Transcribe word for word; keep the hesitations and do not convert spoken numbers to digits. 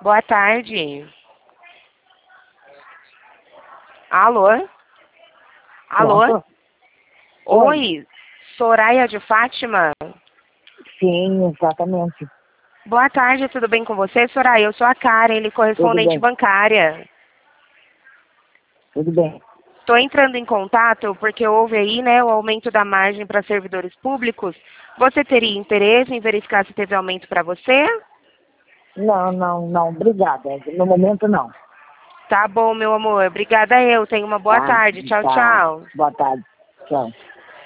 Boa tarde. Alô? Alô? Pronto? Oi, Soraya de Fátima? Sim, exatamente. Boa tarde, tudo bem com você, Soraya? Eu sou a Karen, ele Tudo correspondente bem, bancária. tudo bem. Estou entrando em contato porque houve aí, né, o aumento da margem para servidores públicos. Você teria interesse em verificar se teve aumento para você? Não, não, não, obrigada. No momento não. Tá bom, meu amor. Obrigada eu. Tenha uma boa Tá, tarde. Tchau, tá. tchau. Boa tarde. Tchau.